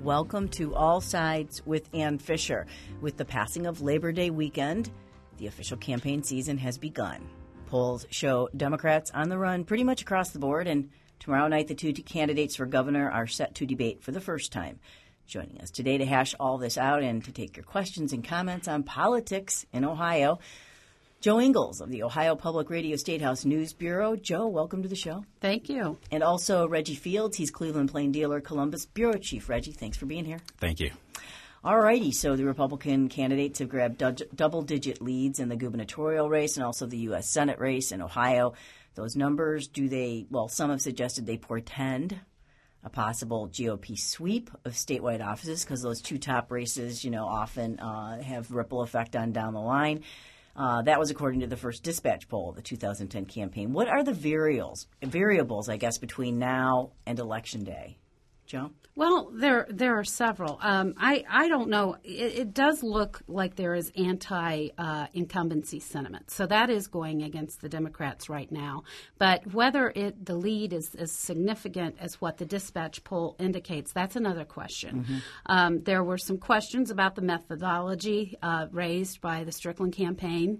Welcome to All Sides with Ann Fisher. With the passing of Labor Day weekend, the official campaign season has begun. Polls show Democrats on the run pretty much across the board, and tomorrow night the two candidates for governor are set to debate for the first time. Joining us today to hash all this out and to take your questions and comments on politics in Ohio, Joe Ingles of the Ohio Public Radio Statehouse News Bureau. Joe, welcome to the show. Thank you. And also Reggie Fields. He's Cleveland Plain Dealer Columbus Bureau Chief. Reggie, thanks for being here. Thank you. All righty. So the Republican candidates have grabbed double-digit leads in the gubernatorial race and also the U.S. Senate race in Ohio. Those numbers, some have suggested they portend a possible GOP sweep of statewide offices because those two top races, often have ripple effect on down the line. That was according to the first dispatch poll of the 2010 campaign. What are the variables, I guess, between now and Election Day? Joe? Well, there are several. I don't know. It does look like there is anti-incumbency sentiment. So that is going against the Democrats right now. But whether the lead is as significant as what the dispatch poll indicates, that's another question. Mm-hmm. There were some questions about the methodology raised by the Strickland campaign.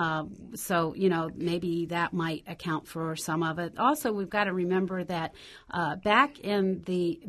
So maybe that might account for some of it. Also, we've got to remember that back in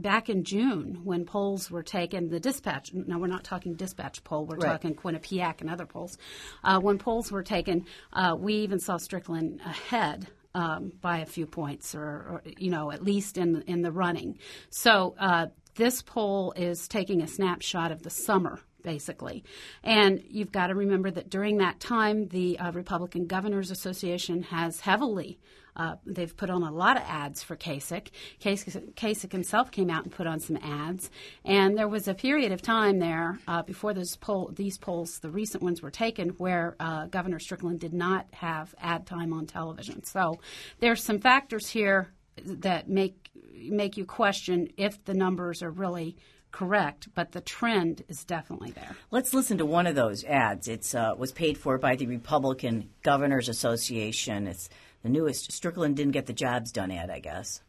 June, when polls were taken, the dispatch, now we're not talking dispatch poll, we're talking Quinnipiac and other polls. When polls were taken, we even saw Strickland ahead by a few points or at least in the running. So this poll is taking a snapshot of the summer, basically. And you've got to remember that during that time, the Republican Governors Association has heavily they've put on a lot of ads for Kasich. Kasich himself came out and put on some ads. And there was a period of time there before these polls, the recent ones were taken, where Governor Strickland did not have ad time on television. So there's some factors here that make you question if the numbers are really correct, but the trend is definitely there. Let's listen to one of those ads. It was paid for by the Republican Governors Association. It's the newest Strickland didn't get the jobs done ad, I guess.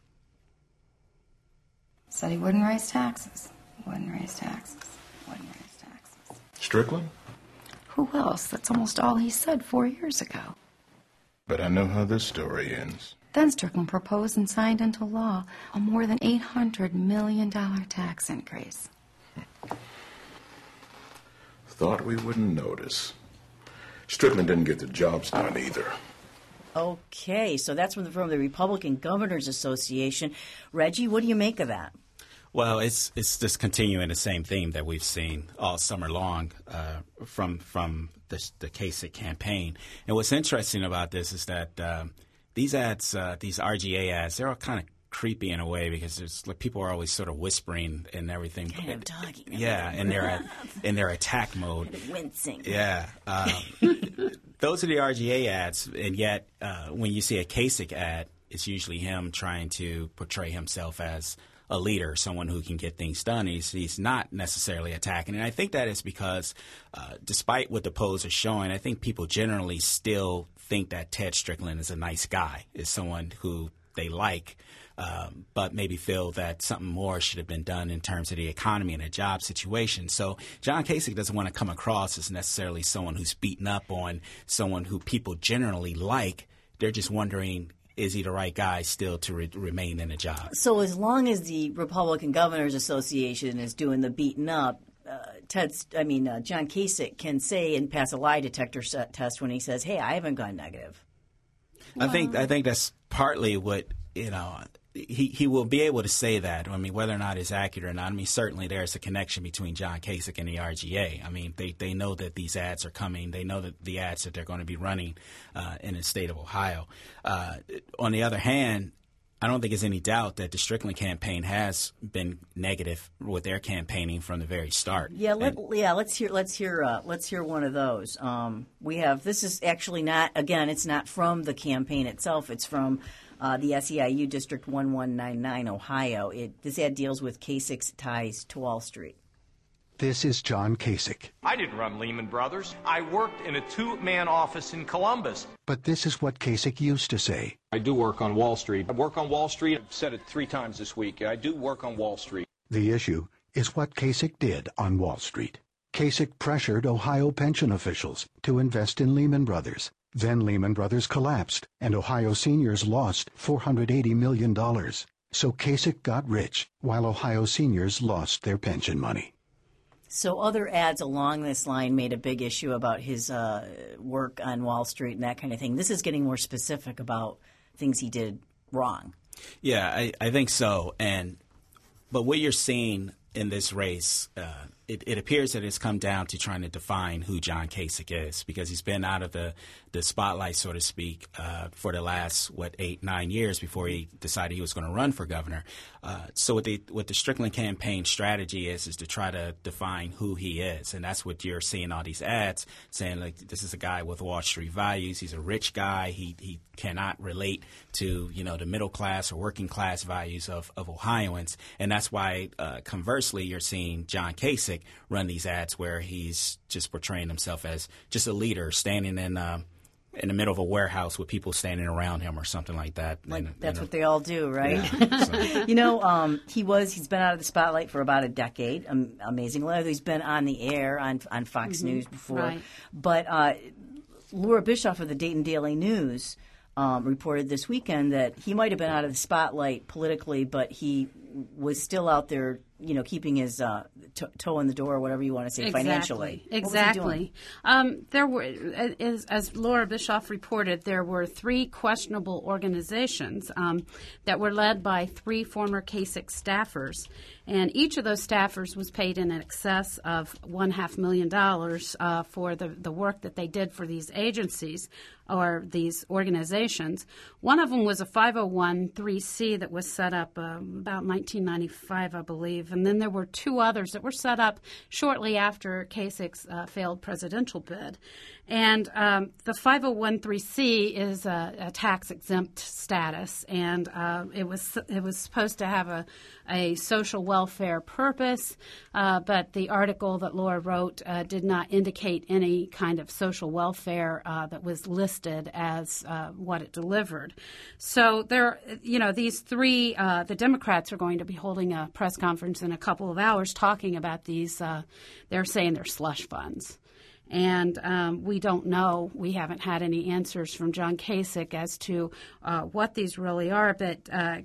Said he wouldn't raise taxes. Wouldn't raise taxes. Wouldn't raise taxes. Strickland? Who else? That's almost all he said 4 years ago. But I know how this story ends. Then Strickland proposed and signed into law a more than $800 million tax increase. Thought we wouldn't notice. Strickland didn't get the jobs done either. Okay, so that's from the Republican Governors Association. Reggie, what do you make of that? Well, it's just continuing the same theme that we've seen all summer long from the Kasich campaign. And what's interesting about this is that these ads, these RGA ads, they're all kind of creepy in a way because there's people are always sort of whispering and everything. Kind of talking. Yeah, and they're in their attack mode. Kind of wincing. Yeah. Those are the RGA ads, and yet when you see a Kasich ad, it's usually him trying to portray himself as a leader, someone who can get things done. He's not necessarily attacking. And I think that is because despite what the polls are showing, I think people generally still think that Ted Strickland is a nice guy, is someone who they like, but maybe feel that something more should have been done in terms of the economy and a job situation. So John Kasich doesn't want to come across as necessarily someone who's beaten up on someone who people generally like. They're just wondering, is he the right guy still to remain in a job? So as long as the Republican Governors Association is doing the beating up, John Kasich can say and pass a lie detector test when he says, "Hey, I haven't gone negative." I think that's partly what he will be able to say that. I mean, whether or not it's accurate or not. I mean, certainly there's a connection between John Kasich and the RGA. I mean, they know that these ads are coming. They know that the ads that they're going to be running in the state of Ohio. On the other hand, I don't think there's any doubt that the Strickland campaign has been negative with their campaigning from the very start. Yeah, let's hear one of those. This is actually not, again, it's not from the campaign itself. It's from the SEIU District 1199, Ohio. This ad deals with Kasich's ties to Wall Street. This is John Kasich. I didn't run Lehman Brothers. I worked in a two-man office in Columbus. But this is what Kasich used to say. I do work on Wall Street. I work on Wall Street. I've said it 3 times this week. I do work on Wall Street. The issue, is what Kasich did on Wall Street. Kasich pressured Ohio pension officials to invest in Lehman Brothers. Then Lehman Brothers collapsed, and Ohio seniors lost $480 million. So Kasich got rich, while Ohio seniors lost their pension money. So other ads along this line made a big issue about his work on Wall Street and that kind of thing. This is getting more specific about things he did wrong. Yeah, I think so. But what you're seeing in this race, it appears that it's come down to trying to define who John Kasich is, because he's been out of the spotlight, so to speak, for the last, 8-9 years before he decided he was going to run for governor. So what the Strickland campaign strategy is to try to define who he is. And that's what you're seeing all these ads saying, like, this is a guy with Wall Street values. He's a rich guy. He cannot relate to, the middle class or working class values of Ohioans. And that's why, conversely, you're seeing John Kasich run these ads where he's just portraying himself as just a leader standing in the middle of a warehouse with people standing around him or something like that. That's what they all do, right? Yeah, he's been out of the spotlight for about a decade. Amazingly, he's been on the air on Fox News before. Right. But Laura Bischoff of the Dayton Daily News reported this weekend that he might have been out of the spotlight politically, but he was still out there, keeping his toe in the door, or whatever you want to say, financially. Exactly. There were, as Laura Bischoff reported, there were 3 questionable organizations that were led by 3 former Kasich staffers, and each of those staffers was paid in excess of $500,000 for the work that they did for these agencies or these organizations. One of them was a 501(c) that was set up about 1995, I believe. And then there were 2 others that were set up shortly after Kasich's failed presidential bid. And the 501(c) is a tax-exempt status, and it was supposed to have a social welfare purpose, but the article that Laura wrote did not indicate any kind of social welfare that was listed as what it delivered. So these 3, the Democrats are going to be holding a press conference in a couple of hours talking about these. They're saying they're slush funds. And we don't know. We haven't had any answers from John Kasich as to what these really are. But,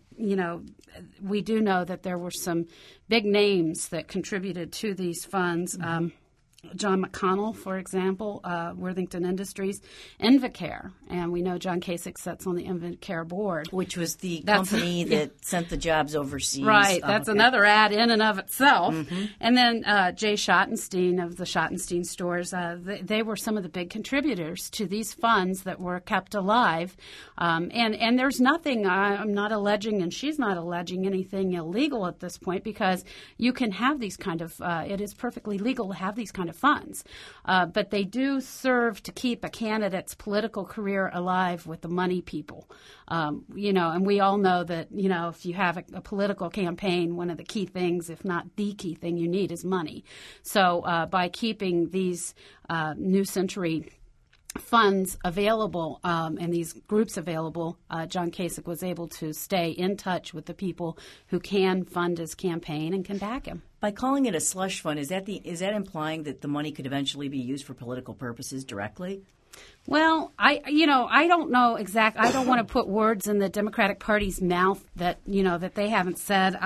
we do know that there were some big names that contributed to these funds. John McConnell, for example, Worthington Industries, Invacare, and we know John Kasich sits on the Invacare board. Which was the company that sent the jobs overseas. Right, that's another ad in and of itself. Mm-hmm. And then Jay Schottenstein of the Schottenstein stores, they were some of the big contributors to these funds that were kept alive. And there's nothing, I'm not alleging, and she's not alleging anything illegal at this point, because you can have these kind of, it is perfectly legal to have these kind of funds. But they do serve to keep a candidate's political career alive with the money people. And we all know that, if you have a political campaign, one of the key things, if not the key thing you need, is money. So by keeping these New Century funds available and these groups available, John Kasich was able to stay in touch with the people who can fund his campaign and can back him. By calling it a slush fund, is that implying that the money could eventually be used for political purposes directly? Well, I don't know exactly. I don't want to put words in the Democratic Party's mouth that they haven't said.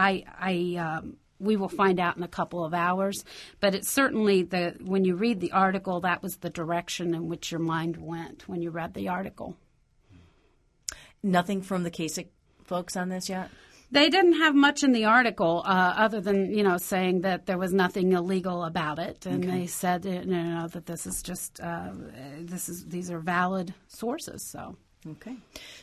We will find out in a couple of hours. But it's certainly when you read the article, that was the direction in which your mind went when you read the article. Nothing from the Kasich folks on this yet? They didn't have much in the article other than, saying that there was nothing illegal about it. And they said, that this is just, these are valid sources, so. Okay.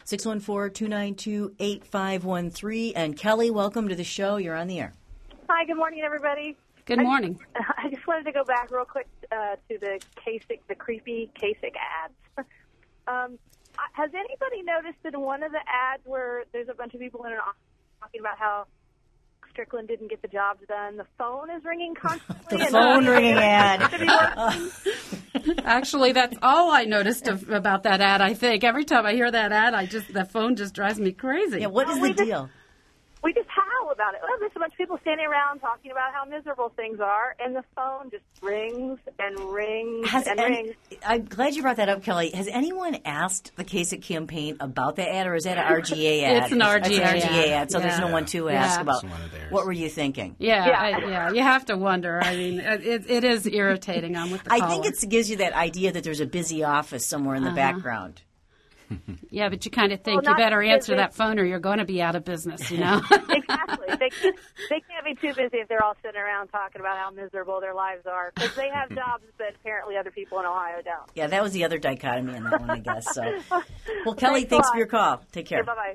614-292-8513. And Kelly, welcome to the show. You're on the air. Hi, good morning, everybody. Good morning. I just wanted to go back real quick to the Kasich, the creepy Kasich ads. Has anybody noticed that in one of the ads where there's a bunch of people in an office talking about how Strickland didn't get the jobs done, the phone is ringing constantly? The phone ringing ad. Actually, that's all I noticed about that ad, I think. Every time I hear that ad, the phone just drives me crazy. Yeah, what is the deal? We just howl cool about it. Well, there's a bunch of people standing around talking about how miserable things are, and the phone just rings and rings and rings. I'm glad you brought that up, Kelly. Has anyone asked the Kasich campaign about that ad, or is that an RGA ad? It's an RGA ad. So there's no one to ask about what were you thinking? Yeah. You have to wonder. I mean, it is irritating. I'm with the caller. I think it gives you that idea that there's a busy office somewhere in the background. Yeah, but you kind of think you better answer that phone or you're going to be out of business, you know? Exactly. They can't be too busy if they're all sitting around talking about how miserable their lives are, because they have jobs that apparently other people in Ohio don't. Yeah, that was the other dichotomy in that one, I guess. So, well, Kelly, thanks for your call. Take care. Okay, bye-bye.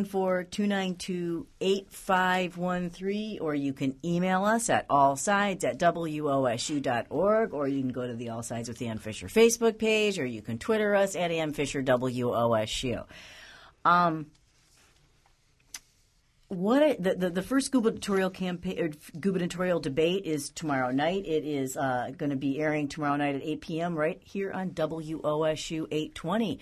614-292-8513, or you can email us at allsides@wosu.org, or you can go to the All Sides with Ann Fisher Facebook page, or you can Twitter us at Ann Fisher WOSU. The first gubernatorial campaign or gubernatorial debate is tomorrow night. It is going to be airing tomorrow night at 8 p.m. right here on WOSU 820.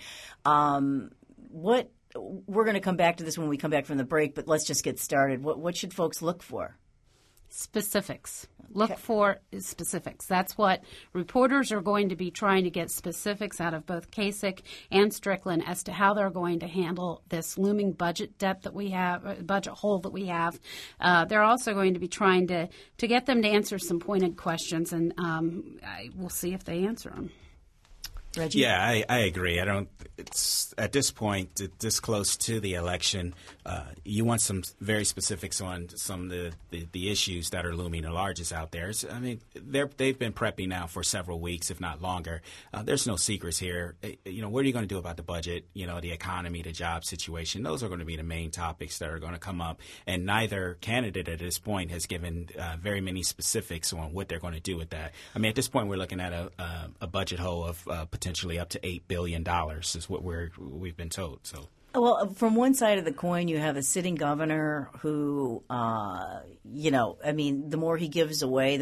We're going to come back to this when we come back from the break, but let's just get started. What should folks look for? Specifics. Look for specifics. That's what reporters are going to be trying to get specifics out of both Kasich and Strickland as to how they're going to handle this looming budget debt that we have, budget hole that we have. They're also going to be trying to get them to answer some pointed questions, and we'll see if they answer them. Reggie? Yeah, I agree. It's at this point, this close to the election, you want some very specifics on some of the issues that are looming the largest out there. I mean, they've been prepping now for several weeks, if not longer. There's no secrets here. What are you going to do about the budget? The economy, the job situation. Those are going to be the main topics that are going to come up. And neither candidate at this point has given very many specifics on what they're going to do with that. I mean, at this point, we're looking at a budget hole of potentially up to $8 billion is what we've been told. So, well, from one side of the coin, you have a sitting governor who, the more he gives away,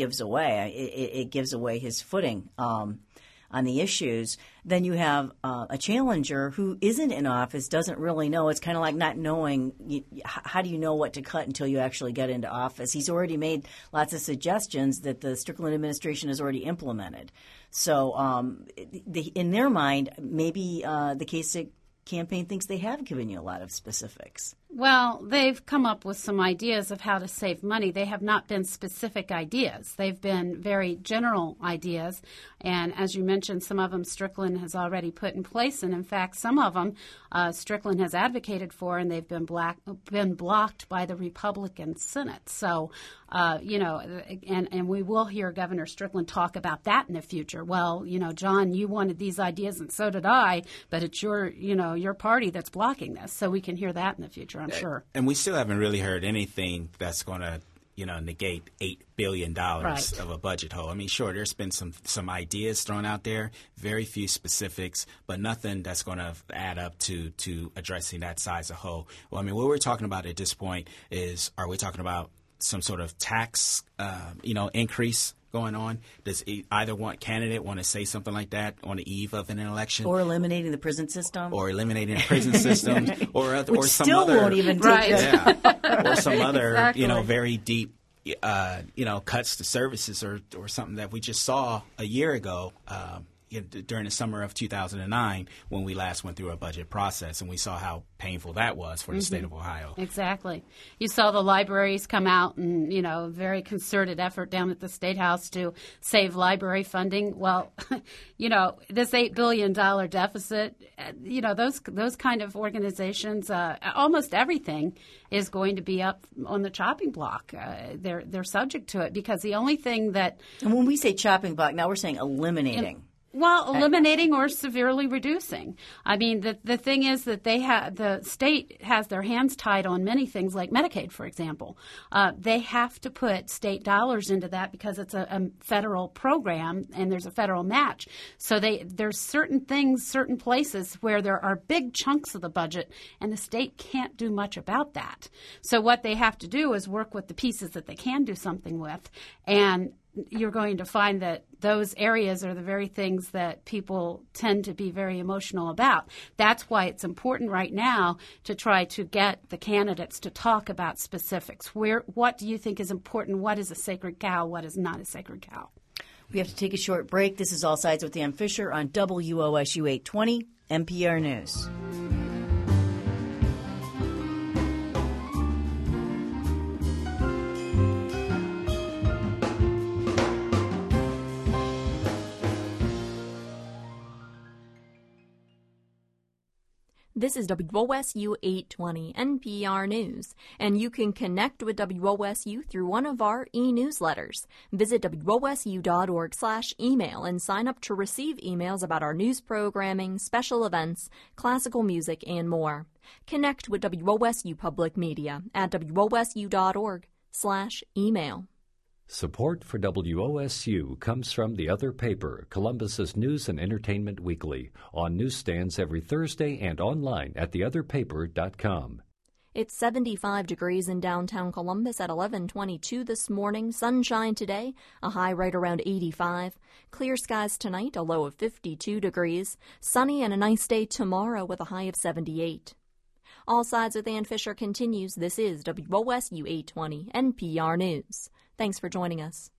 It gives away his footing on the issues. Then you have a challenger who isn't in office, doesn't really know. It's kind of like not knowing. How do you know what to cut until you actually get into office? He's already made lots of suggestions that the Strickland administration has already implemented. So in their mind, maybe the Kasich campaign thinks they have given you a lot of specifics. Well, they've come up with some ideas of how to save money. They have not been specific ideas. They've been very general ideas. And as you mentioned, some of them Strickland has already put in place. And in fact, some of them Strickland has advocated for, and they've been blocked by the Republican Senate. So, and we will hear Governor Strickland talk about that in the future. Well, John, you wanted these ideas and so did I, but it's your party that's blocking this. So we can hear that in the future, I'm sure. And we still haven't really heard anything that's going to negate $8 billion of a budget hole. I mean, sure, there's been some ideas thrown out there, very few specifics, but nothing that's going to add up to addressing that size of hole. Well, I mean, what we're talking about at this point is, are we talking about some sort of tax, increase going on? Does either candidate want to say something like that on the eve of an election? Or eliminating the prison system? Or some still other, won't even take or some other, very deep, cuts to services or something that we just saw a year ago during the summer of 2009 when we last went through a budget process, and we saw how painful that was for the state of Ohio. Exactly. You saw the libraries come out and, very concerted effort down at the State House to save library funding. Well, this $8 billion deficit, those kind of organizations, almost everything is going to be up on the chopping block. They're subject to it because the only thing that... And when we say chopping block, now we're saying eliminating. Well, eliminating or severely reducing. I mean, the thing is that the state has their hands tied on many things, like Medicaid, for example. They have to put state dollars into that because it's a federal program and there's a federal match. So there's certain things, certain places where there are big chunks of the budget, and the state can't do much about that. So what they have to do is work with the pieces that they can do something with, and you're going to find that those areas are the very things that people tend to be very emotional about. That's why it's important right now to try to get the candidates to talk about specifics. What do you think is important? What is a sacred cow? What is not a sacred cow? We have to take a short break. This is All Sides with Ann Fisher on WOSU 820 NPR News. This is WOSU 820 NPR News, and you can connect with WOSU through one of our e-newsletters. Visit WOSU.org/email and sign up to receive emails about our news programming, special events, classical music, and more. Connect with WOSU Public Media at WOSU.org/email. Support for WOSU comes from The Other Paper, Columbus's news and entertainment weekly, on newsstands every Thursday and online at theotherpaper.com. It's 75 degrees in downtown Columbus at 11:22 this morning. Sunshine today, a high right around 85. Clear skies tonight, a low of 52 degrees. Sunny and a nice day tomorrow with a high of 78. All Sides with Ann Fisher continues. This is WOSU 820 NPR News. Thanks for joining us.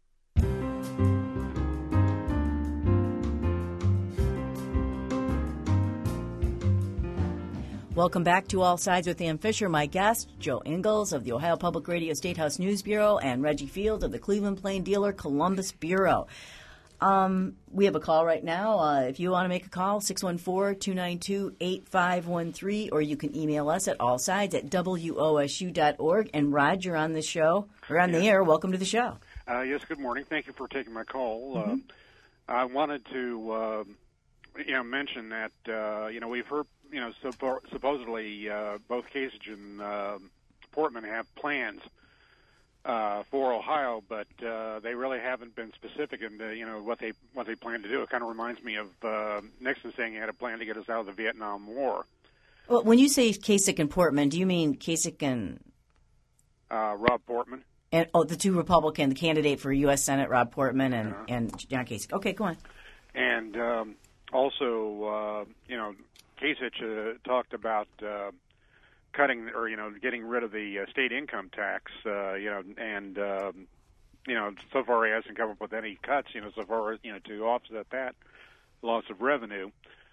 Welcome back to All Sides with Ann Fisher. My guest, Joe Ingles of the Ohio Public Radio State House News Bureau, and Reggie Field of the Cleveland Plain Dealer Columbus Bureau. We have a call right now. If you want to make a call, 614-292-8513, or you can email us at allsides@wosu.org. And Rod, you're on the show, or on the air. Welcome to the show. Yes, good morning. Thank you for taking my call. I wanted to, mention that, we've heard, supposedly both Kasich and Portman have plans for Ohio, but they really haven't been specific in what they plan to do. It kind of reminds me of Nixon saying he had a plan to get us out of the Vietnam War. Well, when you say Kasich and Portman, do you mean Kasich and Rob Portman? And the two Republican, the candidate for U.S. Senate, Rob Portman, and John Kasich. Okay, go on. And also, Kasich talked about cutting or getting rid of the state income tax, and so far he hasn't come up with any cuts, so far as to offset that loss of revenue.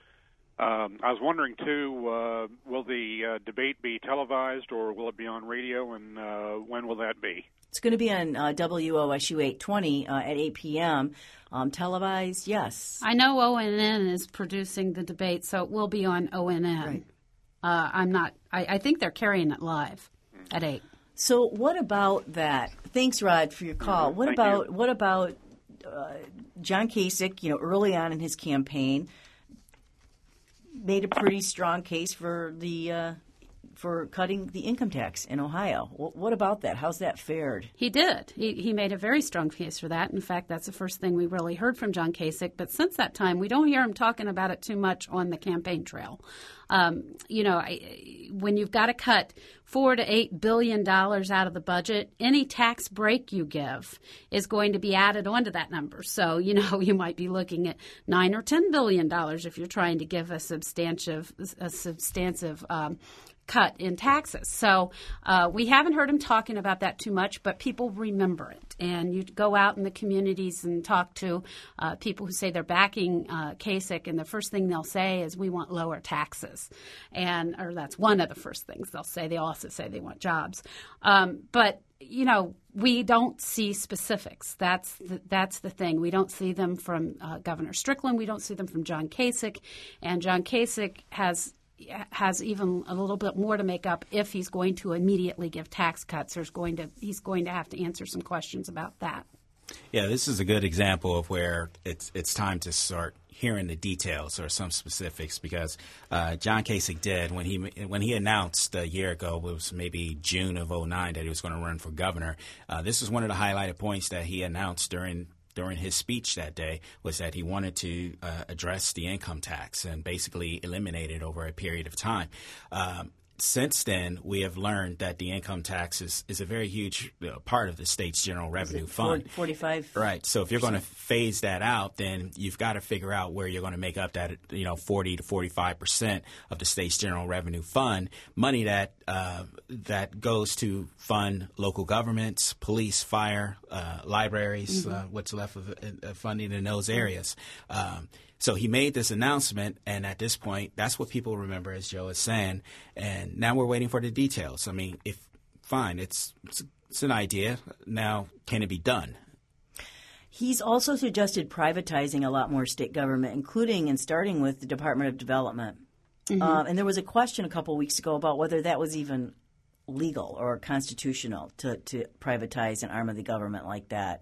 I was wondering too, will the debate be televised or will it be on radio, and when will that be? It's going to be on WOSU 820 at 8 p.m. Televised, yes. I know ONN is producing the debate, so it will be on ONN. Right. I think they're carrying it live at 8. So what about that? Thanks, Rod, for your call. What about John Kasich, early on in his campaign, made a pretty strong case for for cutting the income tax in Ohio. What about that? How's that fared? He did. He made a very strong case for that. In fact, that's the first thing we really heard from John Kasich. But since that time, we don't hear him talking about it too much on the campaign trail. When you've got to cut $4 to $8 billion out of the budget, any tax break you give is going to be added onto that number. So, you might be looking at $9 or $10 billion if you're trying to give a substantive cut in taxes. So we haven't heard him talking about that too much, but people remember it. And you go out in the communities and talk to people who say they're backing Kasich, and the first thing they'll say is, we want lower taxes. Or that's one of the first things they'll say. They also say they want jobs. But we don't see specifics. That's the thing. We don't see them from Governor Strickland. We don't see them from John Kasich. And John Kasich has even a little bit more to make up if he's going to immediately give tax cuts. He's going to have to answer some questions about that. Yeah, this is a good example of where it's time to start hearing the details or some specifics, because John Kasich did when he announced a year ago, it was maybe June of 2009, that he was going to run for governor. This is one of the highlighted points that he announced during his speech that day, was that he wanted to address the income tax and basically eliminate it over a period of time. since then, we have learned that the income tax is a very huge part of the state's general revenue fund. 45? Right. So if you're going to phase that out, then you've got to figure out where you're going to make up that 40 to 45% of the state's general revenue fund, money that goes to fund local governments, police, fire, libraries, what's left of funding in those areas. So he made this announcement, and at this point, that's what people remember, as Joe is saying. And now we're waiting for the details. I mean, it's an idea. Now, can it be done? He's also suggested privatizing a lot more state government, including and starting with the Department of Development. And there was a question a couple weeks ago about whether that was even legal or constitutional to privatize an arm of the government like that.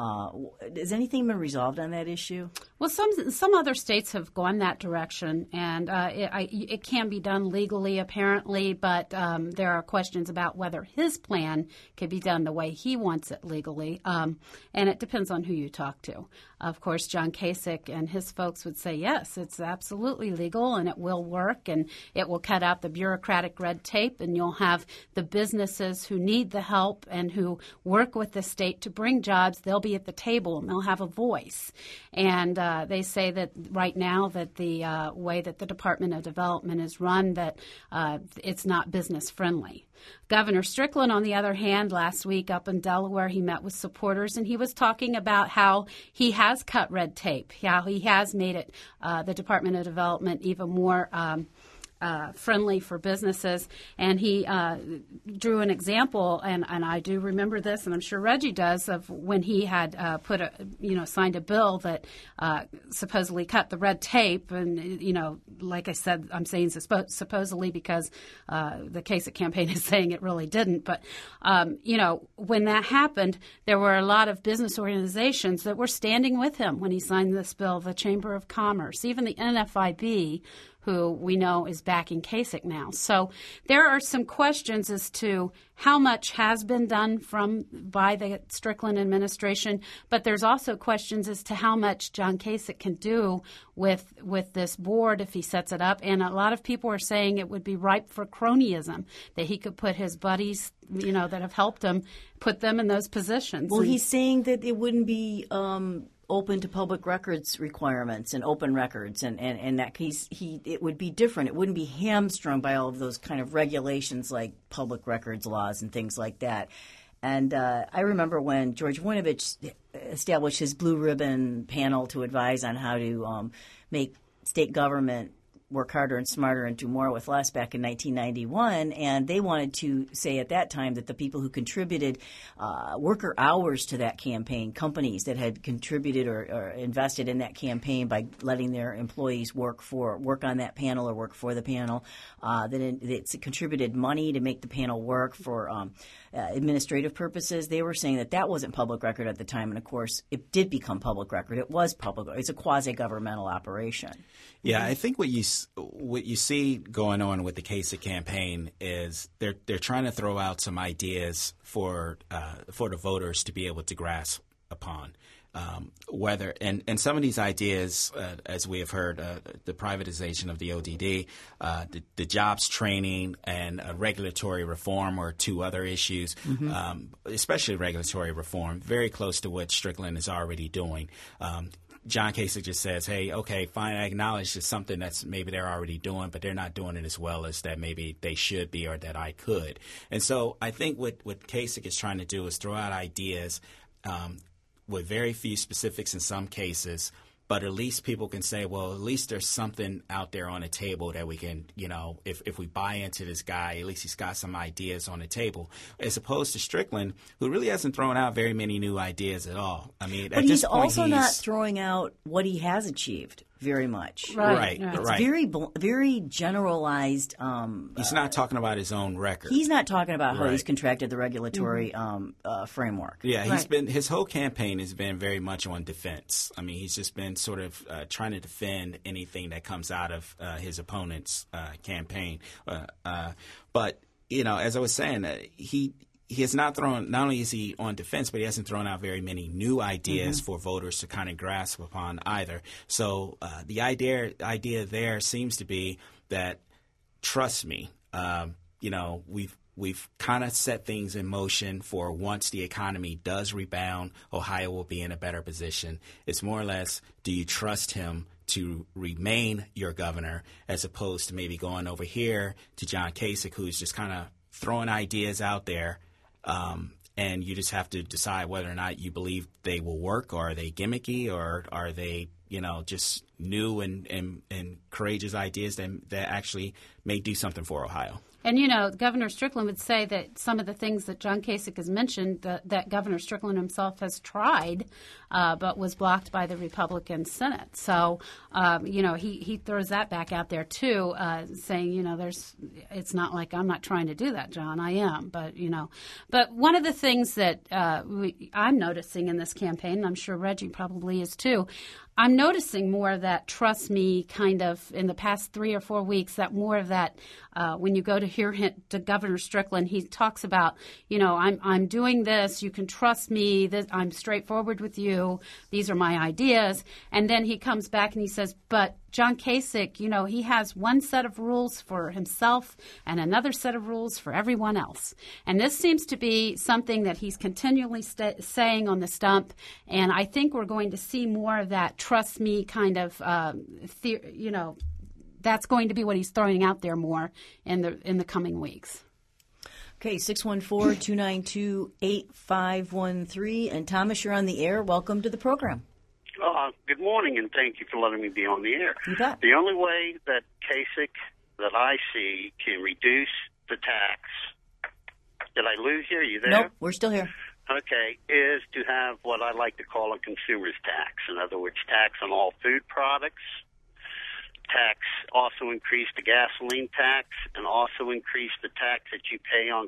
Has anything been resolved on that issue? Well, some other states have gone that direction, and it can be done legally, apparently, but there are questions about whether his plan can be done the way he wants it legally, and it depends on who you talk to. Of course, John Kasich and his folks would say, yes, it's absolutely legal, and it will work, and it will cut out the bureaucratic red tape, and you'll have the businesses who need the help and who work with the state to bring jobs. They'll be at the table and they'll have a voice. And they say that right now that the way that the Department of Development is run, that it's not business friendly. Governor Strickland, on the other hand, last week up in Delaware, he met with supporters, and he was talking about how he has cut red tape, how he has made it the Department of Development even more friendly for businesses. And he drew an example, and I do remember this, and I'm sure Reggie does, of when he had signed a bill that supposedly cut the red tape. And, like I said, I'm saying supposedly because the Kasich campaign is saying it really didn't. But, when that happened, there were a lot of business organizations that were standing with him when he signed this bill, the Chamber of Commerce, even the NFIB, who we know is backing Kasich now. So there are some questions as to how much has been done by the Strickland administration, but there's also questions as to how much John Kasich can do with this board if he sets it up. And a lot of people are saying it would be ripe for cronyism, that he could put his buddies, that have helped him, put them in those positions. Well, he's saying that it wouldn't be open to public records requirements and open records, and in that case, it would be different. It wouldn't be hamstrung by all of those kind of regulations like public records laws and things like that. And I remember when George Winovich established his blue ribbon panel to advise on how to make state government work harder and smarter and do more with less back in 1991, and they wanted to say at that time that the people who contributed worker hours to that campaign, companies that had contributed or invested in that campaign by letting their employees work on that panel or work for the panel, that it's contributed money to make the panel work for administrative purposes. They were saying that wasn't public record at the time, and of course it did become public record. It was public. It's a quasi-governmental operation. Yeah, I think what you see going on with the Kasich campaign is they're trying to throw out some ideas for the voters to be able to grasp upon. Whether and some of these ideas, as we have heard, the privatization of the ODD, the jobs training, and regulatory reform are two other issues, especially regulatory reform, very close to what Strickland is already doing. John Kasich just says, hey, okay, fine, I acknowledge it's something that's maybe they're already doing, but they're not doing it as well as that maybe they should be or that I could. And so I think what Kasich is trying to do is throw out ideas with very few specifics in some cases, but at least people can say, well, at least there's something out there on the table that we can, if we buy into this guy, at least he's got some ideas on the table, as opposed to Strickland, who really hasn't thrown out very many new ideas at all. I mean, but he's also not throwing out what he has achieved very much. Right. It's very generalized. He's not talking about his own record. He's not talking about how he's contracted the regulatory framework. Yeah, his whole campaign has been very much on defense. I mean, he's just been sort of trying to defend anything that comes out of his opponent's campaign. But as I was saying, he has not thrown. Not only is he on defense, but he hasn't thrown out very many new ideas for voters to kind of grasp upon either. So the idea there seems to be that, trust me, we've kind of set things in motion for once the economy does rebound, Ohio will be in a better position. It's more or less, do you trust him to remain your governor as opposed to maybe going over here to John Kasich, who's just kind of throwing ideas out there, and you just have to decide whether or not you believe they will work, or are they gimmicky, or are they just new and courageous ideas that actually may do something for Ohio. And, Governor Strickland would say that some of the things that John Kasich has mentioned that Governor Strickland himself has tried but was blocked by the Republican Senate. So, he throws that back out there, too, saying, it's not like I'm not trying to do that, John. I am. But one of the things that I'm noticing in this campaign, and I'm sure Reggie probably is, too, I'm noticing more of that trust me kind of in the past 3 or 4 weeks, that more of that when you go to hear to Governor Strickland, he talks about, I'm doing this. You can trust me. I'm straightforward with you. These are my ideas. And then he comes back and he says, but John Kasich, he has one set of rules for himself and another set of rules for everyone else. And this seems to be something that he's continually saying on the stump. And I think we're going to see more of that trust me kind of, that's going to be what he's throwing out there more in the coming weeks. Okay, 614-292-8513. And Thomas, you're on the air. Welcome to the program. Good morning, and thank you for letting me be on the air. You bet. The only way that Kasich, that I see, can reduce the tax, did I lose you? Are you there? Nope, we're still here. Okay, is to have what I like to call a consumer's tax. In other words, tax on all food products, also increase the gasoline tax, and also increase the tax that you pay on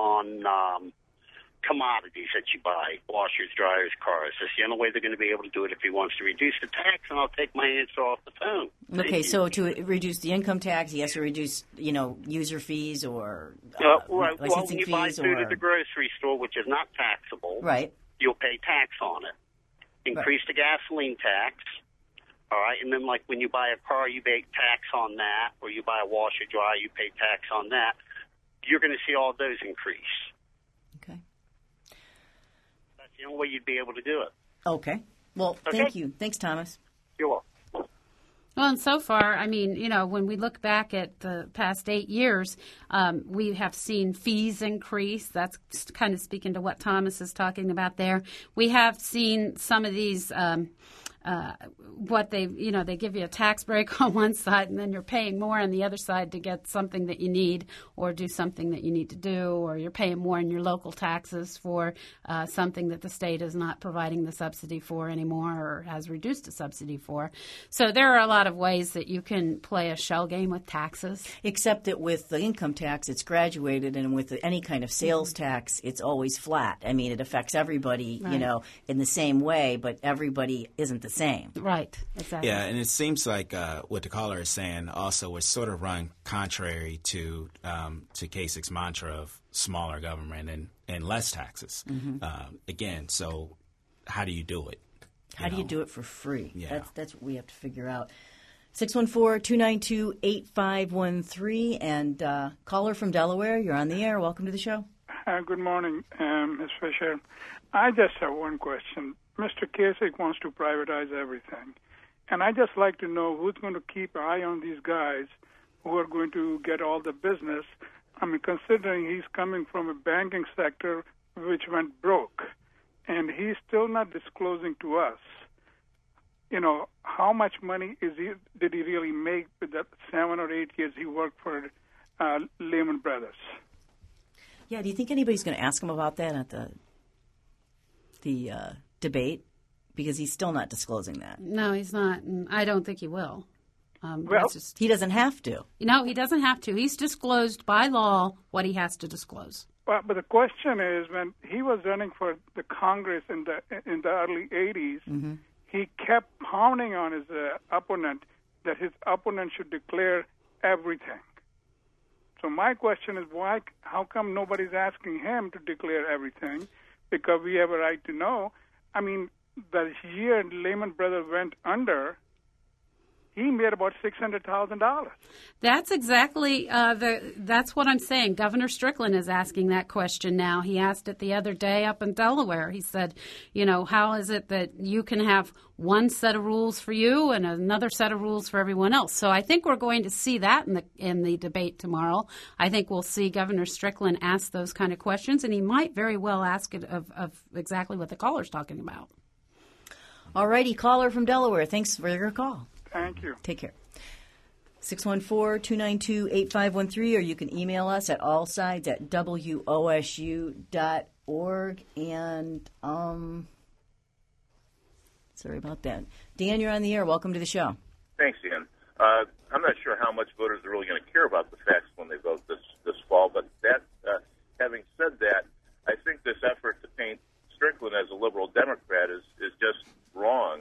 commodities that you buy, washers, dryers, cars. That's the only way they're going to be able to do it if he wants to reduce the tax, and I'll take my answer off the phone. Okay, so to reduce the income tax, he has to reduce, user fees or right. licensing Well, when you buy fees food at the grocery store, which is not taxable, right, you'll pay tax on it. Increase the gasoline tax. All right, and then like when you buy a car, you pay tax on that, or you buy a washer dryer, you pay tax on that. You're going to see all those increase. Okay. That's the only way you'd be able to do it. Okay. Well, thank you. Thanks, Thomas. You're welcome. Well, and so far, when we look back at the past 8 years, we have seen fees increase. That's kind of speaking to what Thomas is talking about there. We have seen some of these they give you a tax break on one side, and then you're paying more on the other side to get something that you need or do something that you need to do, or you're paying more in your local taxes for something that the state is not providing the subsidy for anymore or has reduced the subsidy for. So there are a lot of ways that you can play a shell game with taxes. Except that with the income tax, it's graduated, and with any kind of sales tax, it's always flat. I mean, it affects everybody, right, in the same way, but everybody isn't the same. Right, exactly. Yeah, and it seems like what the caller is saying also was sort of run contrary to Kasich's mantra of smaller government and less taxes. Mm-hmm. Again, so how do you do it? How do you do it for free? Yeah. That's what we have to figure out. 614-292-8513. And caller from Delaware, you're on the air. Welcome to the show. Good morning, Ms. Fisher. I just have one question. Mr. Kasich wants to privatize everything. And I just like to know who's going to keep an eye on these guys who are going to get all the business. I mean, considering he's coming from a banking sector which went broke, and he's still not disclosing to us, how much money did he really make with that 7 or 8 years he worked for Lehman Brothers? Yeah, do you think anybody's going to ask him about that at the debate? Because he's still not disclosing that. No, he's not, and I don't think he will. He doesn't have to. No, he doesn't have to. He's disclosed by law what he has to disclose. Well, but the question is, when he was running for the Congress in the early 80s, mm-hmm, he kept pounding on his opponent that his opponent should declare everything. So my question is, how come nobody's asking him to declare everything? Because we have a right to know. I mean, the year Lehman Brothers went under, he made about $600,000. That's exactly that's what I'm saying. Governor Strickland is asking that question now. He asked it the other day up in Delaware. He said, how is it that you can have one set of rules for you and another set of rules for everyone else? So I think we're going to see that in the debate tomorrow. I think we'll see Governor Strickland ask those kind of questions, and he might very well ask it of exactly what the caller's talking about. All righty, caller from Delaware. Thanks for your call. Thank you. Take care. 614-292-8513, or you can email us at allsides@wosu.org. And sorry about that. Dan, you're on the air. Welcome to the show. Thanks, Ian. I'm not sure how much voters are really going to care about the facts when they vote this fall, but having said that, I think this effort to paint Strickland as a liberal Democrat is just wrong.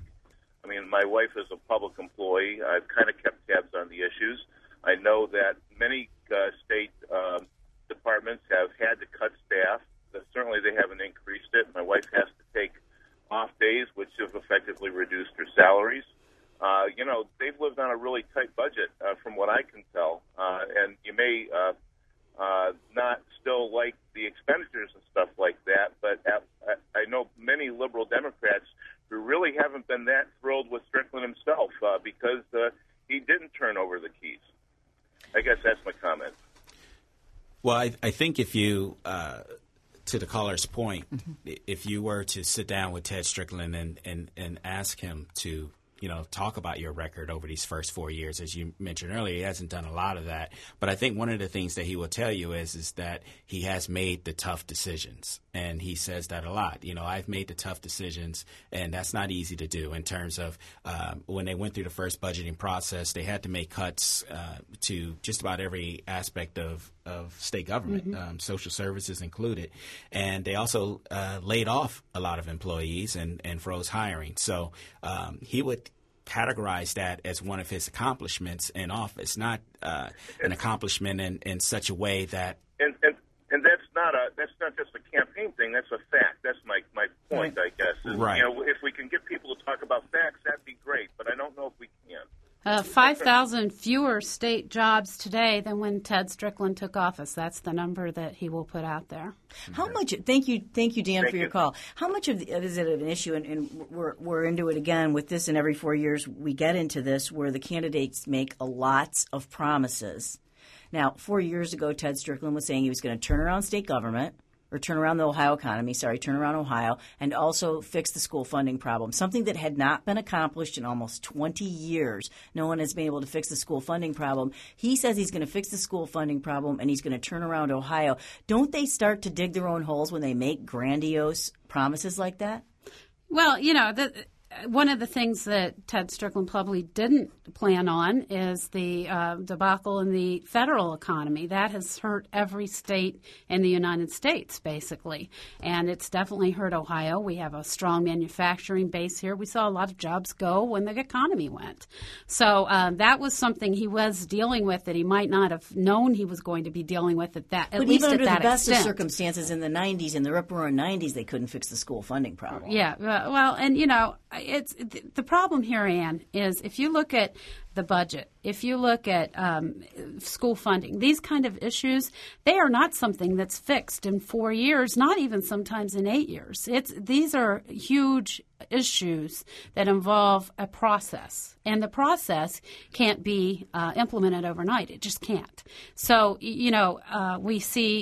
My wife is a public employee. I've kind of kept tabs on the issues. I know that many state departments have had to cut staff. Certainly they haven't increased it. My wife has to take off days, which have effectively reduced her salaries. They've lived on a really tight budget from what I can tell. And you may not still like the expenditures and stuff like that, but I know many liberal Democrats who really haven't been that thrilled with Strickland himself because he didn't turn over the keys. I guess that's my comment. Well, I think if you, to the caller's point, if you were to sit down with Ted Strickland and ask him to, talk about your record over these first 4 years, as you mentioned earlier, he hasn't done a lot of that. But I think one of the things that he will tell you is that he has made the tough decisions. And he says that a lot. I've made the tough decisions, and that's not easy to do in terms of when they went through the first budgeting process, they had to make cuts to just about every aspect of state government, social services included. And they also laid off a lot of employees and froze hiring. So he would categorize that as one of his accomplishments in office, not an accomplishment in such a way that and that's not just a campaign thing. That's a fact. That's my point, I guess. Right. If we can get people to talk about facts, that'd be great. But I don't know if we can. 5,000 fewer state jobs today than when Ted Strickland took office. That's the number that he will put out there. How much? Thank you, Dan, for your call. How much is it an issue? And we're into it again with this. And every 4 years we get into this where the candidates make lots of promises. Now, 4 years ago, Ted Strickland was saying he was going to turn around state government. Or turn around the Ohio economy, turn around Ohio, and also fix the school funding problem, something that had not been accomplished in almost 20 years. No one has been able to fix the school funding problem. He says he's going to fix the school funding problem, and he's going to turn around Ohio. Don't they start to dig their own holes when they make grandiose promises like that? Well, one of the things that Ted Strickland probably didn't plan on is the debacle in the federal economy. That has hurt every state in the United States, basically. And it's definitely hurt Ohio. We have a strong manufacturing base here. We saw a lot of jobs go when the economy went. So that was something he was dealing with that he might not have known he was going to be dealing with at that But even under the best of circumstances in the 90s, in the rip-roaring 90s, they couldn't fix the school funding problem. Yeah, well, and, it's the problem here, Ann, is if you look at the budget, if you look at school funding, these kind of issues, they are not something that's fixed in 4 years, not even sometimes in 8 years. These are huge issues that involve a process, and the process can't be implemented overnight. It just can't. So, we see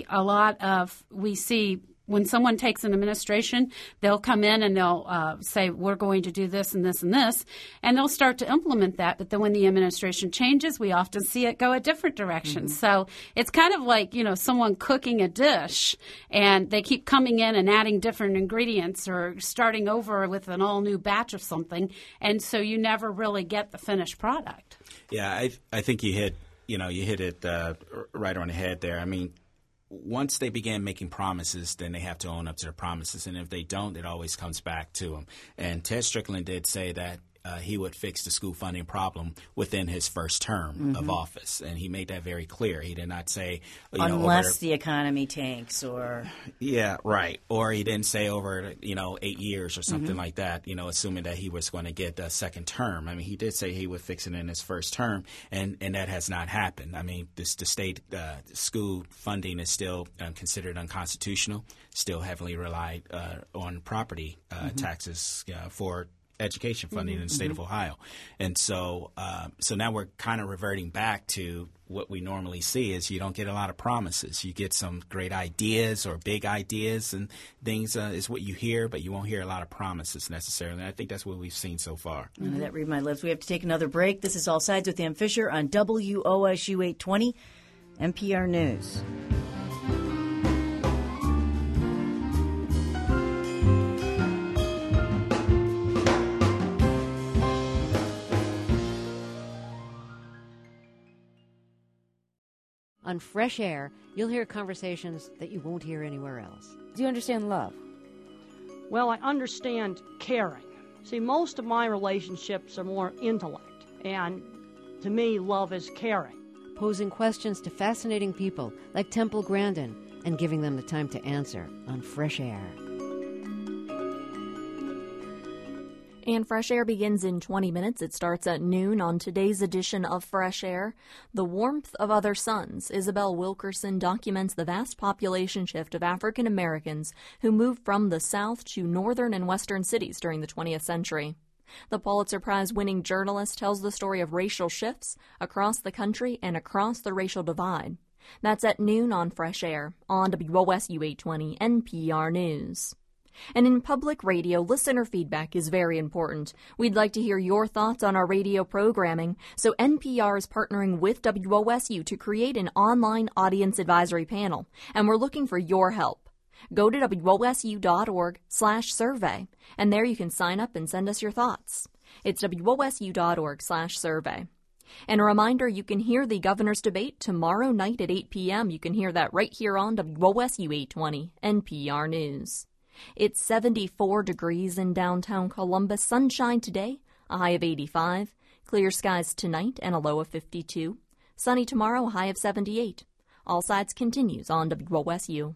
when someone takes an administration, they'll come in and they'll say, we're going to do this and this and this, and they'll start to implement that. But then when the administration changes, we often see it go a different direction. So it's kind of like, someone cooking a dish, and they keep coming in and adding different ingredients or starting over with an all-new batch of something, and so you never really get the finished product. Yeah, I think you hit it right on the head there. I mean, once they begin making promises, then they have to own up to their promises. And if they don't, it always comes back to them. And Ted Strickland did say that he would fix the school funding problem within his first term of office. And he made that very clear. He did not say, unless the economy tanks or... Yeah, right. Or he didn't say over, 8 years or something like that, assuming that he was going to get a second term. I mean, he did say he would fix it in his first term, and that has not happened. I mean, the state school funding is still considered unconstitutional, still heavily relied on property taxes for education funding in the state of Ohio. And so now we're kind of reverting back to what we normally see is you don't get a lot of promises. You get some great ideas or big ideas and things is what you hear, but you won't hear a lot of promises necessarily. And I think that's what we've seen so far. That read my lips. We have to take another break. This is All Sides with Ann Fisher on WOSU 820 NPR News. On Fresh Air, you'll hear conversations that you won't hear anywhere else. Do you understand love? Well, I understand caring. See, most of my relationships are more intellect, and to me, love is caring. Posing questions to fascinating people like Temple Grandin and giving them the time to answer on Fresh Air. And Fresh Air begins in 20 minutes. It starts at noon on today's edition of Fresh Air. The Warmth of Other Suns. Isabel Wilkerson documents the vast population shift of African Americans who moved from the South to northern and western cities during the 20th century. The Pulitzer Prize-winning journalist tells the story of racial shifts across the country and across the racial divide. That's at noon on Fresh Air on WOSU 820 NPR News. And in public radio, listener feedback is very important. We'd like to hear your thoughts on our radio programming, so NPR is partnering with WOSU to create an online audience advisory panel, and we're looking for your help. Go to wosu.org/survey, and there you can sign up and send us your thoughts. It's wosu.org/survey. And a reminder, you can hear the governor's debate tomorrow night at 8 p.m. You can hear that right here on WOSU 820 NPR News. It's 74 degrees in downtown Columbus. Sunshine today, a high of 85. Clear skies tonight and a low of 52. Sunny tomorrow, a high of 78. All Sides continues on WOSU.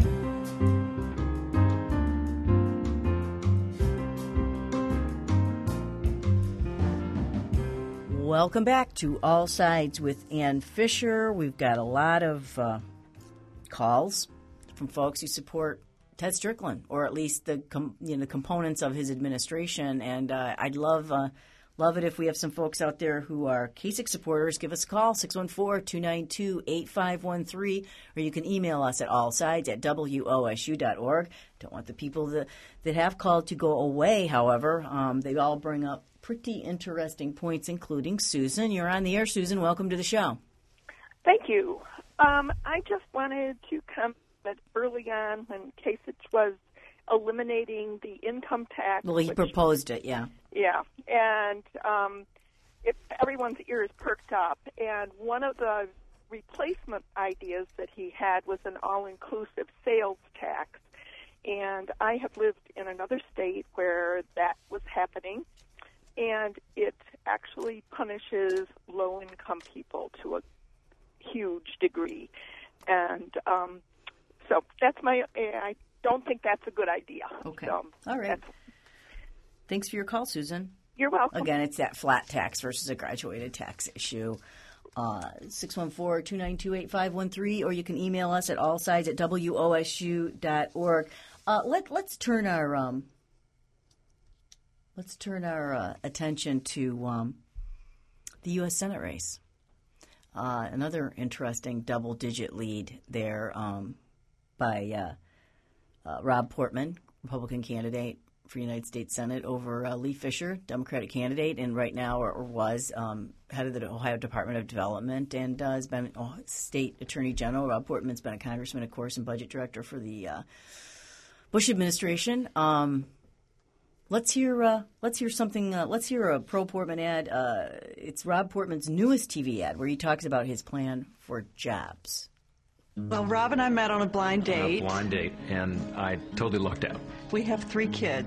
Welcome back to All Sides with Ann Fisher. We've got a lot of calls from folks who support Ted Strickland, or at least the components of his administration. And I'd love it if we have some folks out there who are Kasich supporters. Give us a call, 614-292-8513, or you can email us at allsides@wosu.org. Don't want the people that have called to go away, however. They all bring up pretty interesting points, including Susan. You're on the air, Susan. Welcome to the show. Thank you. I just wanted to comment early on when Kasich was eliminating the income tax. Well, he proposed it, yeah. Yeah, and everyone's ears perked up. And one of the replacement ideas that he had was an all-inclusive sales tax. And I have lived in another state where that was happening, and it actually punishes low-income people to a huge degree. And so that's I don't think that's a good idea. Okay. So all right. Thanks for your call, Susan. You're welcome. Again, it's that flat tax versus a graduated tax issue. 614-292-8513, or you can email us at allsides@wosu.org. Let's turn our attention to the U.S. Senate race. Another interesting double-digit lead there by Rob Portman, Republican candidate for United States Senate, over Lee Fisher, Democratic candidate, and right now or was head of the Ohio Department of Development, and has been State Attorney General. Rob Portman's been a congressman, of course, and budget director for the Bush administration. Let's hear something. Let's hear a pro-Portman ad. It's Rob Portman's newest TV ad where he talks about his plan for jobs. Well, Rob and I met on a blind date. And I totally lucked out. We have 3 kids.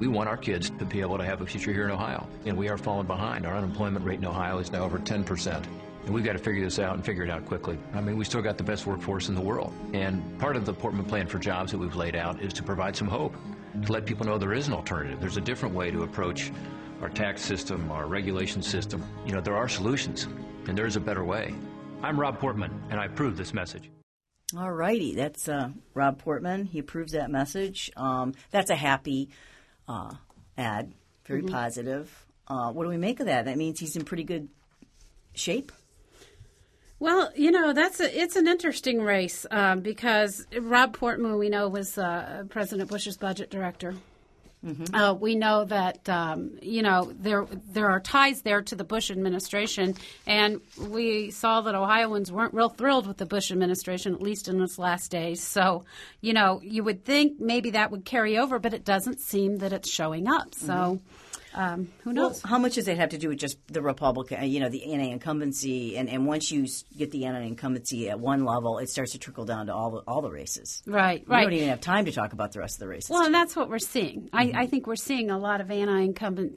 We want our kids to be able to have a future here in Ohio, and we are falling behind. Our unemployment rate in Ohio is now over 10%. And we've got to figure this out and figure it out quickly. I mean, we still got the best workforce in the world. And part of the Portman Plan for Jobs that we've laid out is to provide some hope, to let people know there is an alternative. There's a different way to approach our tax system, our regulation system. You know, there are solutions, and there is a better way. I'm Rob Portman, and I approve this message. All righty. That's Rob Portman. He approves that message. That's a happy ad, very positive. What do we make of that? That means he's in pretty good shape? Well, you know, it's an interesting race because Rob Portman, we know, was President Bush's budget director. Mm-hmm. We know that, you know, there are ties there to the Bush administration, and we saw that Ohioans weren't real thrilled with the Bush administration, at least in its last days. So, you know, you would think maybe that would carry over, but it doesn't seem that it's showing up. So who knows? Well, how much does it have to do with just the Republican, you know, the anti-incumbency? And once you get the anti-incumbency at one level, it starts to trickle down to all the races. Right. We don't even have time to talk about the rest of the races. Well, and that's what we're seeing. I think we're seeing a lot of anti-incumbent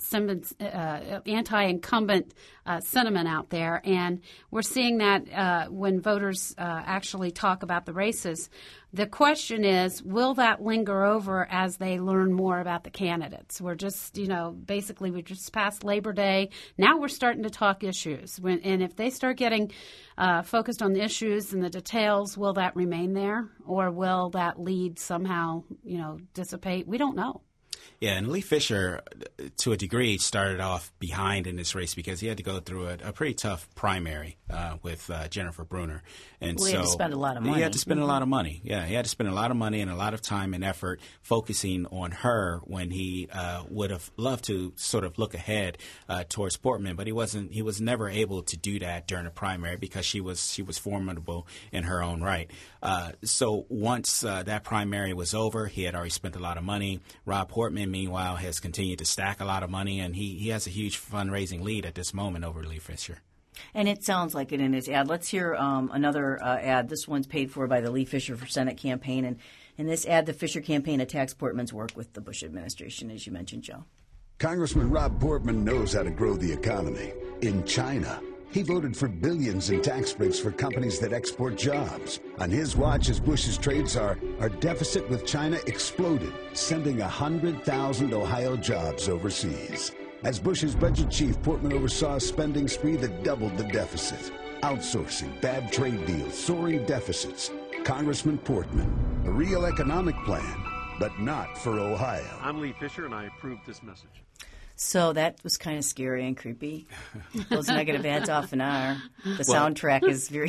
sentiment out there, and we're seeing that when voters actually talk about the races. The question is, will that linger over as they learn more about the candidates? We're just, you know, basically we just passed Labor Day. Now we're starting to talk issues. And if they start getting focused on the issues and the details, will that remain there? Or will that lead somehow, you know, dissipate? We don't know. Yeah, and Lee Fisher, to a degree, started off behind in this race because he had to go through a pretty tough primary with Jennifer Brunner. And he had to spend a lot of money. He had to spend a lot of money. Yeah, he had to spend a lot of money and a lot of time and effort focusing on her when he would have loved to sort of look ahead towards Portman, but he was never able to do that during the primary because she was formidable in her own right. So once that primary was over, he had already spent a lot of money. Rob Portman, meanwhile, has continued to stack a lot of money, and he has a huge fundraising lead at this moment over Lee Fisher. And it sounds like it in his ad. Let's hear another ad. This one's paid for by the Lee Fisher for Senate campaign. And in this ad, the Fisher campaign attacks Portman's work with the Bush administration, as you mentioned, Joe. Congressman Rob Portman knows how to grow the economy. In China, he voted for billions in tax breaks for companies that export jobs. On his watch, as Bush's trade czar, our deficit with China exploded, sending 100,000 Ohio jobs overseas. As Bush's budget chief, Portman oversaw a spending spree that doubled the deficit. Outsourcing, bad trade deals, soaring deficits. Congressman Portman, a real economic plan, but not for Ohio. I'm Lee Fisher, and I approve this message. So that was kind of scary and creepy. Those negative ads often are. The soundtrack is very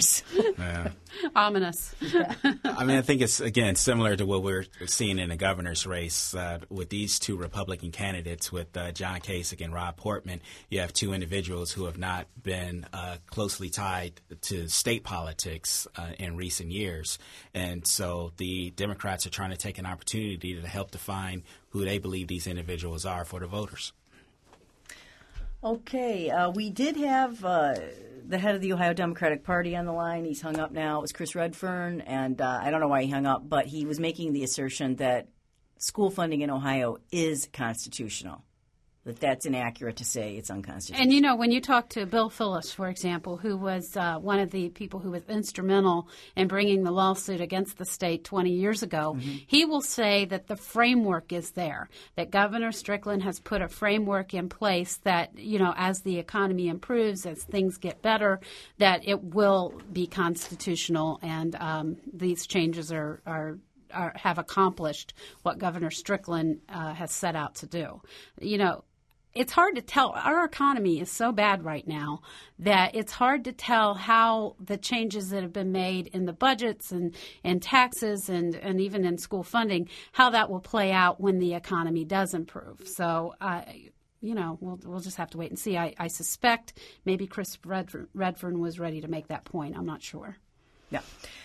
ominous. Yeah. I mean, I think it's, again, similar to what we're seeing in the governor's race with these two Republican candidates, with John Kasich and Rob Portman. You have two individuals who have not been closely tied to state politics in recent years. And so the Democrats are trying to take an opportunity to help define who they believe these individuals are for the voters. Okay, we did have the head of the Ohio Democratic Party on the line. He's hung up now. It was Chris Redfern, and I don't know why he hung up, but he was making the assertion that school funding in Ohio is constitutional, that that's inaccurate to say it's unconstitutional. And, you know, when you talk to Bill Phillips, for example, who was one of the people who was instrumental in bringing the lawsuit against the state 20 years ago, he will say that the framework is there, that Governor Strickland has put a framework in place that, you know, as the economy improves, as things get better, that it will be constitutional, and these changes have accomplished what Governor Strickland has set out to do. You know, it's hard to tell. Our economy is so bad right now that it's hard to tell how the changes that have been made in the budgets and taxes and even in school funding, how that will play out when the economy does improve. So, you know, we'll just have to wait and see. I suspect maybe Chris Redfern was ready to make that point. I'm not sure. Yeah.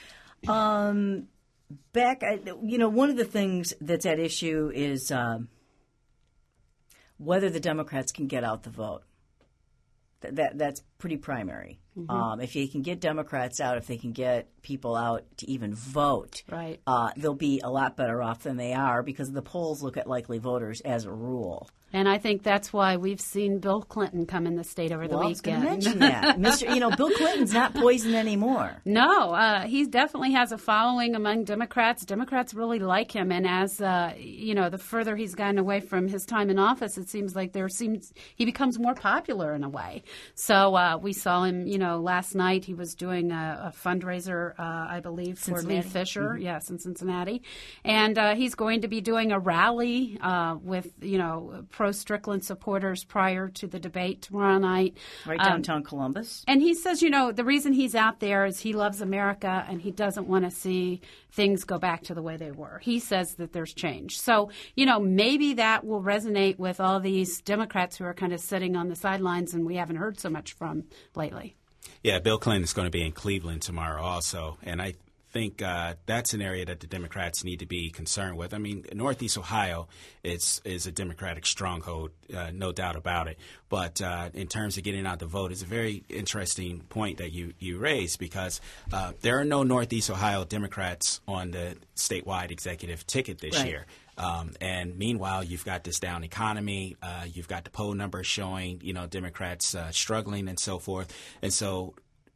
Beck, you know, one of the things that's at issue is whether the Democrats can get out the vote. That's pretty primary. Mm-hmm. If they can get Democrats out, if they can get people out to even vote, right, they'll be a lot better off than they are because the polls look at likely voters as a rule. And I think that's why we've seen Bill Clinton come in the state over the weekend. I was going to mention that. Bill Clinton's not poisoned anymore. No, he definitely has a following among Democrats. Democrats really like him. And as, the further he's gotten away from his time in office, it seems like he becomes more popular in a way. So we saw him, last night he was doing a fundraiser, I believe, for Lee Fisher, Mm-hmm. yes, in Cincinnati. And he's going to be doing a rally with, pro-Strickland supporters prior to the debate tomorrow night. Right downtown Columbus. And he says, the reason he's out there is he loves America and he doesn't want to see things go back to the way they were. He says that there's change. So, maybe that will resonate with all these Democrats who are kind of sitting on the sidelines and we haven't heard so much from lately. Yeah, Bill Clinton is going to be in Cleveland tomorrow also, and I think that's an area that the Democrats need to be concerned with. I mean, Northeast Ohio is a Democratic stronghold, no doubt about it. But in terms of getting out the vote, it's a very interesting point that you raised because there are no Northeast Ohio Democrats on the statewide executive ticket this year. And meanwhile, you've got this down economy. You've got the poll numbers showing, Democrats struggling and so forth. And so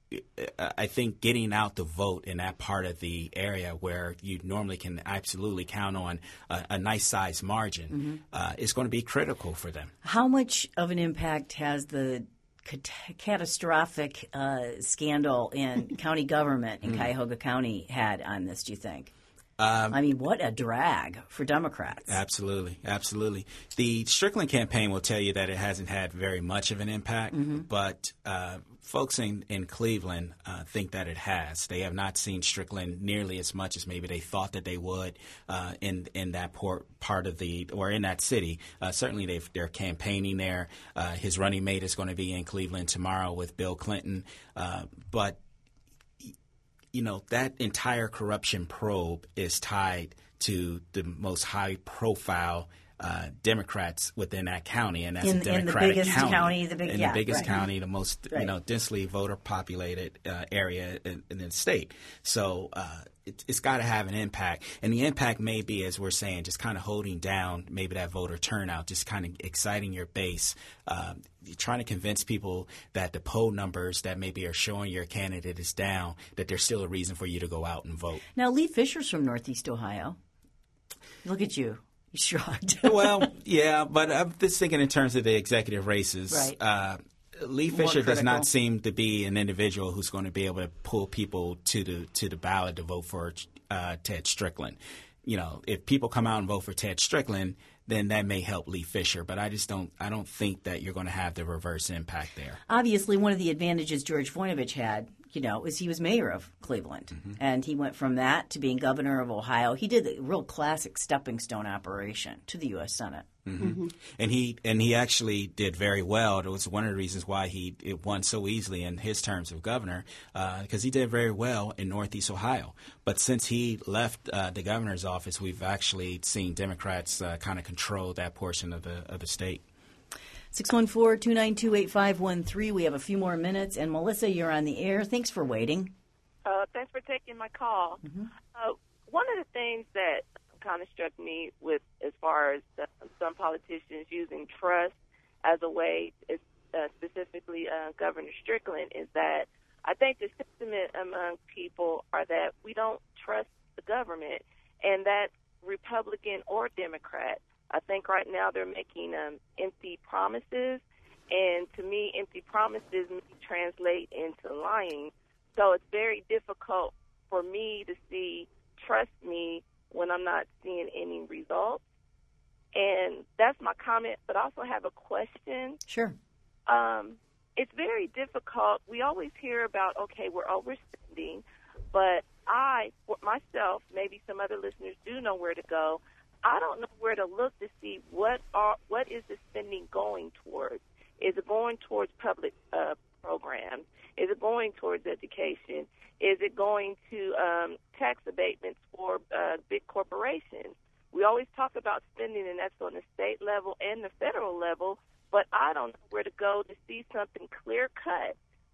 I think getting out the vote in that part of the area where you normally can absolutely count on a nice size margin is going to be critical for them. How much of an impact has the catastrophic scandal in county government in Cuyahoga County had on this, do you think? What a drag for Democrats. Absolutely. The Strickland campaign will tell you that it hasn't had very much of an impact, but folks in Cleveland think that it has. They have not seen Strickland nearly as much as maybe they thought that they would in that part of in that city. Certainly they're campaigning there. His running mate is going to be in Cleveland tomorrow with Bill Clinton. But that entire corruption probe is tied to the most high-profile Democrats within that county, and that's a Democratic county. The biggest county, the most densely voter-populated area in the state. So it's got to have an impact, and the impact may be, as we're saying, just kind of holding down maybe that voter turnout, just kind of exciting your base. Trying to convince people that the poll numbers that maybe are showing your candidate is down, that there's still a reason for you to go out and vote. Now, Lee Fisher's from Northeast Ohio. Look at you. You're shocked. Well, yeah, but I'm just thinking in terms of the executive races. Right. Lee Fisher does not seem to be an individual who's going to be able to pull people to the ballot to vote for Ted Strickland. If people come out and vote for Ted Strickland, then that may help Lee Fisher. But I don't think that you're going to have the reverse impact there. Obviously, one of the advantages George Voinovich had, is he was mayor of Cleveland. And he went from that to being governor of Ohio. He did the real classic stepping stone operation to the U.S. Senate. And he actually did very well. It was one of the reasons why it won so easily in his terms of governor, because he did very well in Northeast Ohio. But since he left the governor's office, we've actually seen Democrats kind of control that portion of the state. 614-292-8513. We have a few more minutes. And Melissa, you're on the air. Thanks for waiting. Thanks for taking my call. One of the things that kind of struck me with as far as some politicians using trust as a way, specifically Governor Strickland, is that I think the sentiment among people are that we don't trust the government, and that's Republican or Democrat. I think right now they're making empty promises, and to me, empty promises translate into lying. So it's very difficult for me to see trust me when I'm not seeing any results. And that's my comment, but I also have a question. Sure. It's very difficult. We always hear about, okay, we're overspending, but I, myself, maybe some other listeners do know where to go. I don't know where to look to see what is the spending going towards. Is it going towards public programs? Is it going towards education? Is it going to tax abatements for big corporations? We always talk about spending, and that's on the state level and the federal level, but I don't know where to go to see something clear-cut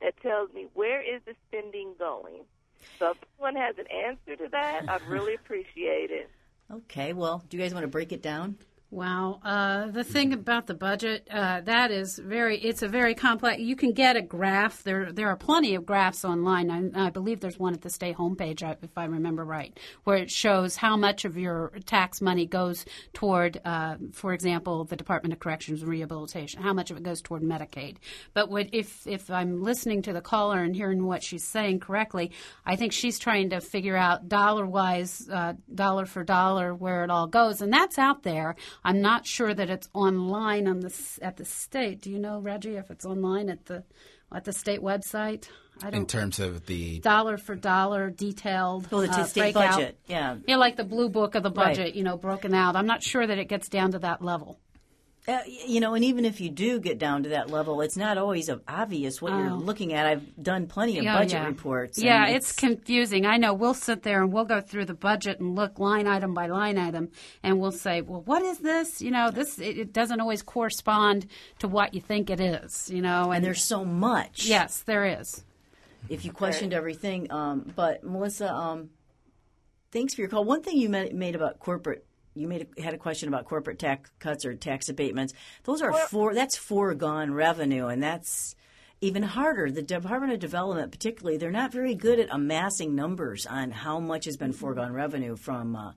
that tells me where is the spending going. So if someone has an answer to that, I'd really appreciate it. Okay, well, do you guys want to break it down? Wow. The thing about the budget, it's a very complex, you can get a graph. There are plenty of graphs online. I believe there's one at the state homepage, if I remember right, where it shows how much of your tax money goes toward, for example, the Department of Corrections and Rehabilitation, how much of it goes toward Medicaid. But if I'm listening to the caller and hearing what she's saying correctly, I think she's trying to figure out dollar-wise, dollar for dollar, where it all goes. And that's out there. I'm not sure that it's online at the state. Do you know, Reggie, if it's online at the state website? In terms of the dollar for dollar detailed the state breakout. budget, yeah, like the blue book of the budget, right. Broken out. I'm not sure that it gets down to that level. And even if you do get down to that level, it's not always obvious what you're looking at. I've done plenty of budget reports. Yeah, it's confusing. I know. We'll sit there and we'll go through the budget and look line item by line item, and we'll say, well, what is this? It doesn't always correspond to what you think it is, And there's so much. Yes, there is. If you questioned everything. But, Melissa, thanks for your call. One thing you made about corporate – you had a question about corporate tax cuts or tax abatements. Those are that's foregone revenue, and that's even harder. The Department of Development, particularly, they're not very good at amassing numbers on how much has been foregone revenue from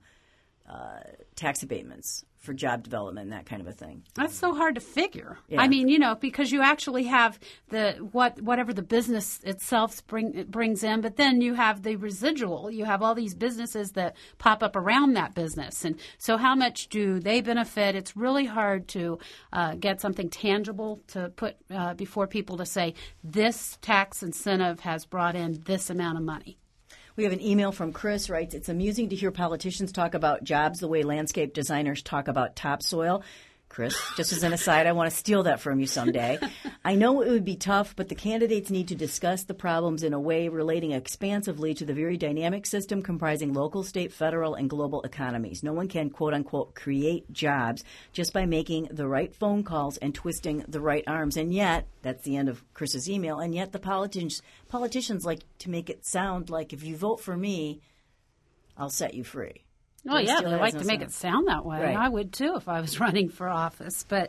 tax abatements for job development and that kind of a thing. That's so hard to figure. Yeah. I mean, because you actually have whatever the business itself brings in, but then you have the residual. You have all these businesses that pop up around that business. And so how much do they benefit? It's really hard to get something tangible to put before people to say, this tax incentive has brought in this amount of money. We have an email from Chris, writes, it's amusing to hear politicians talk about jobs the way landscape designers talk about topsoil. Chris, just as an aside, I want to steal that from you someday. I know it would be tough, but the candidates need to discuss the problems in a way relating expansively to the very dynamic system comprising local, state, federal, and global economies. No one can, quote-unquote, create jobs just by making the right phone calls and twisting the right arms. And yet, that's the end of Chris's email, and yet the politicians like to make it sound like if you vote for me, I'll set you free. Oh, yeah, they like to make it sound that way. Right. I would, too, if I was running for office. But,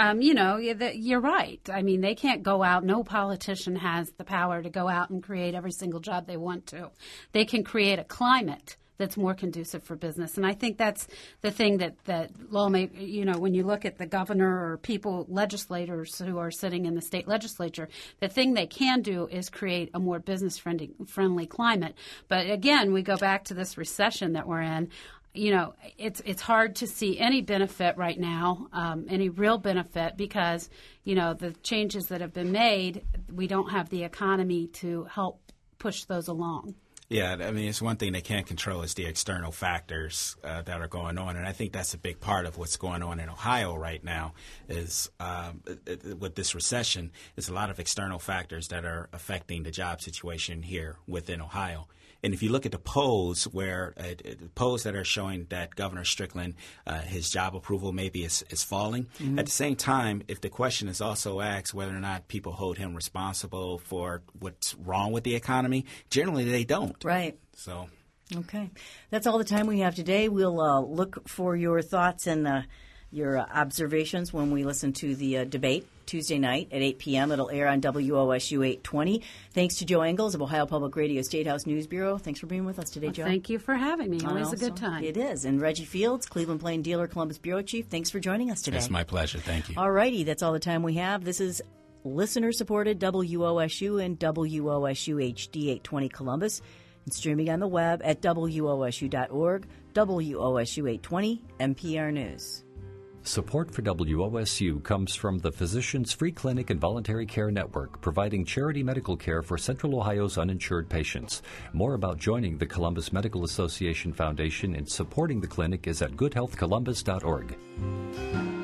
you're right. I mean, they can't go out. No politician has the power to go out and create every single job they want to. They can create a climate that's more conducive for business. And I think that's the thing that when you look at the governor or legislators who are sitting in the state legislature, the thing they can do is create a more business-friendly climate. But again, we go back to this recession that we're in. It's hard to see any benefit right now, any real benefit, because, the changes that have been made, we don't have the economy to help push those along. Yeah, I mean, it's one thing they can't control is the external factors that are going on, and I think that's a big part of what's going on in Ohio right now is with this recession, there's a lot of external factors that are affecting the job situation here within Ohio. And if you look at the polls polls that are showing that Governor Strickland, his job approval maybe is falling, at the same time, if the question is also asked whether or not people hold him responsible for what's wrong with the economy, generally they don't. Right. So. Okay. That's all the time we have today. We'll look for your thoughts and your observations when we listen to the debate Tuesday night at 8 p.m. It'll air on WOSU 820. Thanks to Joe Engels of Ohio Public Radio State House News Bureau. Thanks for being with us today, Joe. Thank you for having me. Always a good time. It is. And Reggie Fields, Cleveland Plain Dealer Columbus Bureau Chief. Thanks for joining us today. It's my pleasure. Thank you. All righty. That's all the time we have. This is listener-supported WOSU and WOSU HD 820 Columbus, and streaming on the web at WOSU.org, WOSU 820, NPR News. Support for WOSU comes from the Physicians Free Clinic and Voluntary Care Network, providing charity medical care for Central Ohio's uninsured patients. More about joining the Columbus Medical Association Foundation and supporting the clinic is at goodhealthcolumbus.org.